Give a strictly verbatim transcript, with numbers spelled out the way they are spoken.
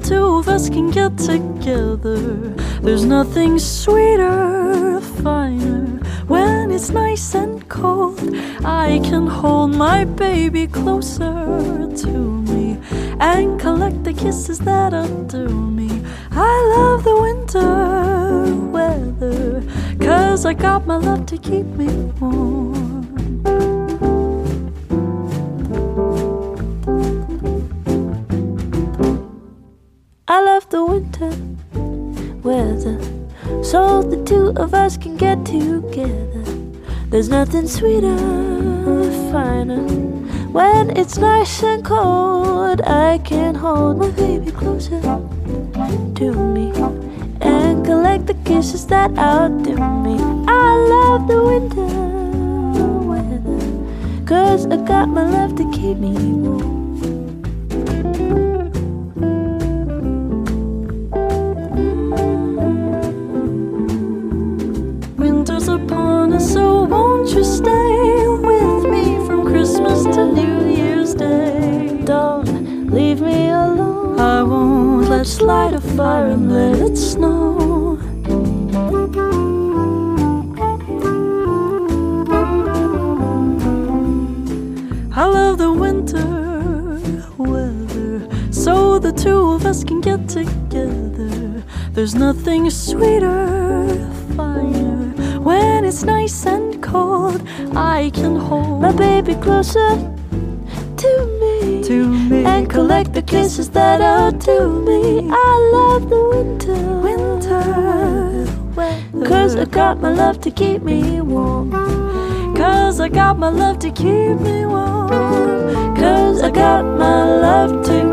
two of us can get together. There's nothing sweeter, finer. When it's nice and cold, I can hold my baby closer to me and collect the kisses that undo me. I love the winter weather, 'cause I got my love to keep me warm. I love the winter weather, so the two of us can get together. There's nothing sweeter, finer. When it's nice and cold, I can hold my baby closer to me and collect the kisses that outdo me. I love the winter weather, 'cause I got my love to keep me warm. Upon us, so won't you stay with me from Christmas to New Year's Day? Don't leave me alone. I won't. Let's light a fire and let it snow. I love the winter weather, so the two of us can get together. There's nothing sweeter, finer. When it's nice and cold, I can hold my baby closer to me, to me and collect the kisses that outdo me. I love the winter, winter weather, 'cause I got my love to keep me warm. 'Cause I got my love to keep me warm. 'Cause I got my love to